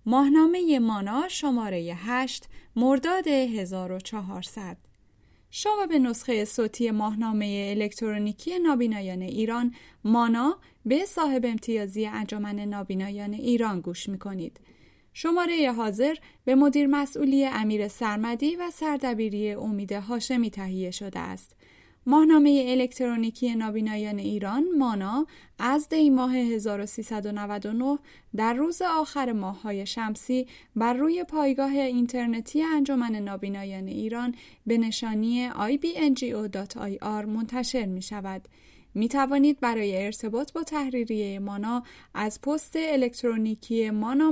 ماهنامه مانا شماره 8 مرداد 1400. شما به نسخه صوتی ماهنامه الکترونیکی نابینایان ایران مانا به صاحب امتیازی انجمن نابینایان ایران گوش می‌کنید. شماره حاضر به مدیر مسئولی امیر سرمدی و سردبیری امید هاشمی تهیه شده است. ماهنامه الکترونیکی نابینایان ایران مانا از دی ماه 1399 در روز آخر ماه‌های شمسی بر روی پایگاه اینترنتی انجمن نابینایان ایران به نشانی ibngo.ir منتشر می شود. می توانید برای ارتباط با تحریریه مانا از پست الکترونیکی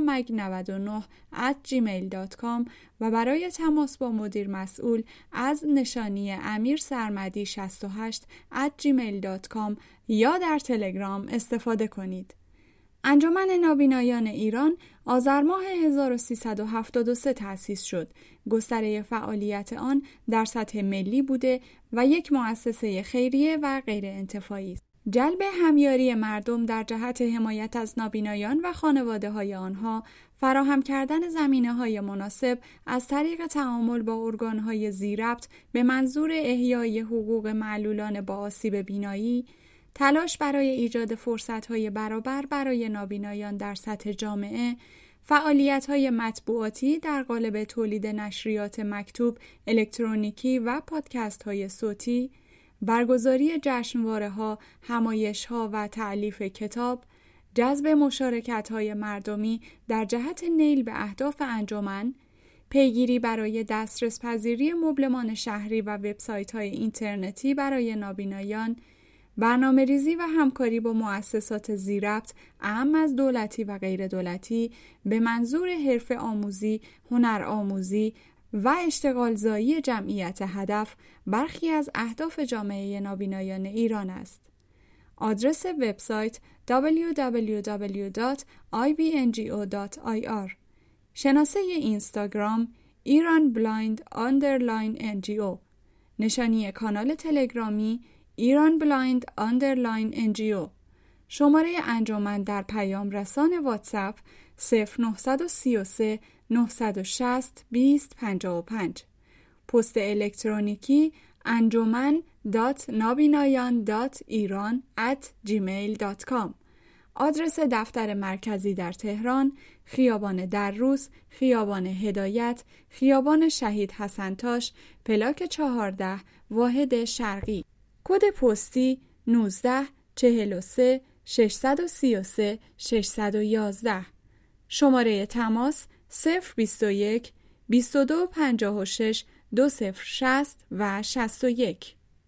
manamag99@gmail.com و برای تماس با مدیر مسئول از نشانی امیر سرمدی 68@gmail.com یا در تلگرام استفاده کنید. انجمن نابینایان ایران آذر ماه 1373 تأسیس شد. گستره فعالیت آن در سطح ملی بوده و یک مؤسسه خیریه و غیر انتفاعی است. جلب همیاری مردم در جهت حمایت از نابینایان و خانواده‌های آنها، فراهم کردن زمینه‌های مناسب از طریق تعامل با ارگان‌های ذی‌ربط به منظور احیای حقوق معلولان با آسیب بینایی، تلاش برای ایجاد فرصت‌های برابر برای نابینایان در سطح جامعه، فعالیت‌های مطبوعاتی در قالب تولید نشریات مکتوب، الکترونیکی و پادکست‌های صوتی، برگزاری جشنواره‌ها، همایش‌ها و تألیف کتاب، جذب مشارکت‌های مردمی در جهت نیل به اهداف انجمن، پیگیری برای دسترس پذیری مبلمان شهری و وبسایت‌های اینترنتی برای نابینایان، برنامه‌ریزی و همکاری با مؤسسات ذی‌ربط اعم از دولتی و غیر دولتی به منظور حرفه آموزی، هنر آموزی و اشتغالزایی جمعیت هدف برخی از اهداف جامعه نابینایان ایران است. آدرس وبسایت www.ibngo.ir، شناسه اینستاگرام iranblind_ngo، نشانی کانال تلگرامی iranblind_ngo، شماره انجمن در پیام رسان واتساپ 0933 960 2055، پست الکترونیکی anjuman.nabinayan.iran@gmail.com، آدرس دفتر مرکزی در تهران، خیابان دروس، خیابان هدایت، خیابان شهید حسن‌تاش، پلاک 14، واحد شرقی، کد پستی 19 43 633 611، شماره تماس 021 22 56 2060 و 61.